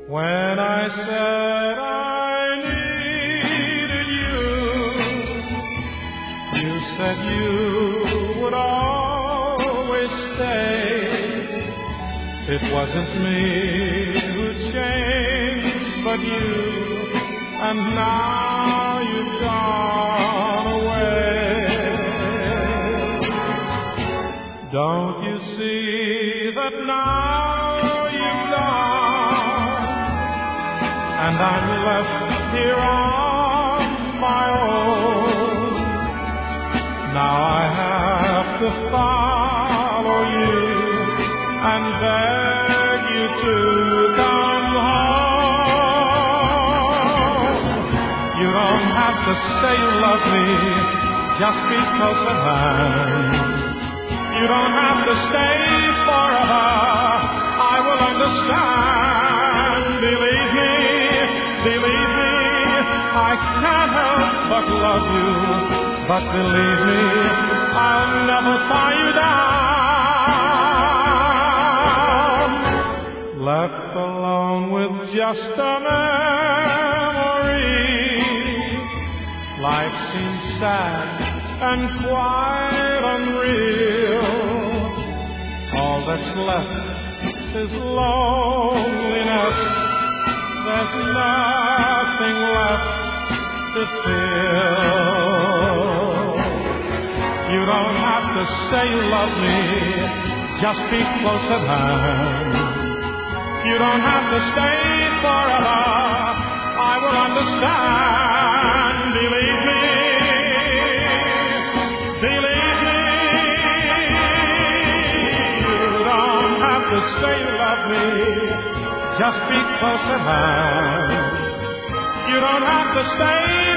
When I said I needed you, you said you would always stay. It wasn't me who changed, but you, and now you've gone away. Don't you see that now you've gone, and I'm left here on my own? Now I have to follow you and beg you to come home. You don't have to say you love me, just be close at hand. You don't have to stay forever, I will understand. Believe me, I can't help but love you. But believe me, I'll never tie you down. Left alone with just a memory, life seems sad and quite unreal. All that's left is loneliness. There's nothing left to feel. You don't have to say you love me, just be close at hand. You don't have to stay forever, I will understand. Believe me, you don't have to say you love me, just be close at hand. You don't have to stay